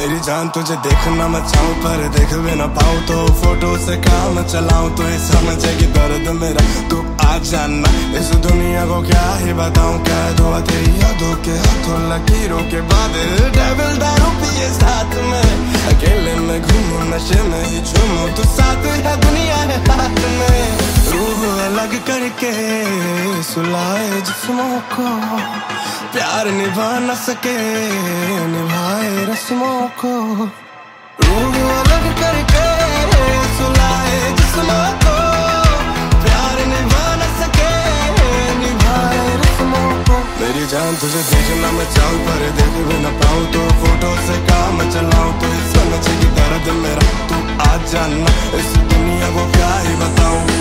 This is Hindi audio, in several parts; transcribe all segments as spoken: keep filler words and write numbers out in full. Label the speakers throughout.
Speaker 1: मेरी जान तुझे देखना मैं चाहूँ पर देख भी ना पाऊँ तो फोटो से काम चलाऊं तो ये समझेगी दर्द मेरा। तू आ जाना इस दुनिया को क्या ही बताऊं, कैद हुआ तेरी यादों के हाथों लकीरों के बाद। डेविल दारू पिए साथ में अकेले में घूमूं नशे में ही झूमूं, तू साथ है दुनिया है हाथ में। रूह अलग करके सुलाए जिस्मों को, प्यार निभा न सके निभाए रस्मों को। रूह अलग करके सुलाए जिस्मों को, प्यार निभा न सके निभाए रस्मों को। मेरी जान तुझे देखना मैं चाहूँ पर देख भी न पाऊँ तो फोटो से काम चलाऊं तो ये समझेगी दर्द मेरा। तू आ जाना इस दुनिया को क्या ही बताऊं।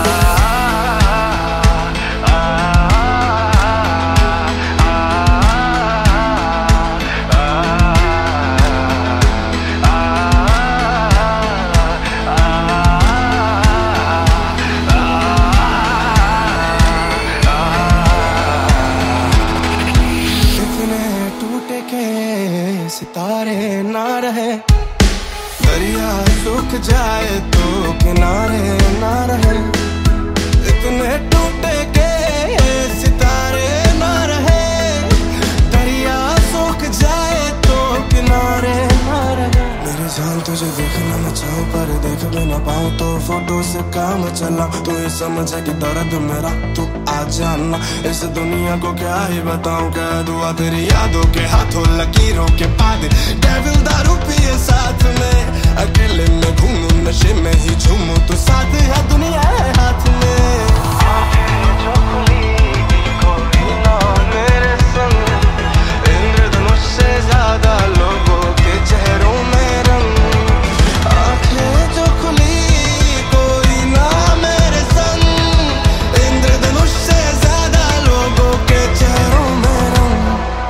Speaker 1: सितारे ना रहे दरिया सूख जाए तो किनारे ना रहे, इतने टूटे के सितारे ना रहे दरिया सूख जाए तो किनारे ना रहे। मेरी जान तुझे देखना मैं चाहूँ पर देख भी ना पाऊँ तो फोटो से काम चला तो ये समझे कि दर्द मेरा। तू आ जाना इस दुनिया को क्या ही बताऊं, कैद हुआ तेरी यादों के हाथों लकीरों के बाद। डेविल दारू पिए साथ में अकेले में घूमूं नशे में ही झूमूं, तू साथ है दुनिया है हाथ में। आंखें जो खुली कोई ना मेरे संग, इंद्रधनुष से ज्यादा लोगों के चेहरों में रंग। आंखें जो खुली कोई ना मेरे संग, इंद्रधनुष से ज्यादा लोगों के चेहरों में रंग।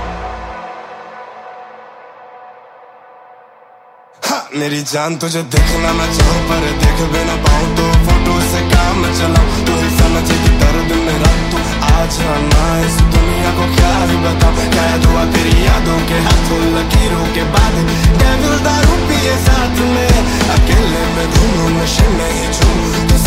Speaker 1: हाँ, मेरी जान तुझे देखना मैं चाहूँ पर देख भी ना पाऊँ तो फोटो से काम चलाऊं तो ही समझेगी दर्द मेरा। तू आ जाना इस दुनिया को क्या ही बताऊं, कैद हुआ तेरी यादों के हाथों लकीरों के बाद। डेविल दारू पिए साथ में अकेले में घूमूं नशे में ही झूमूं,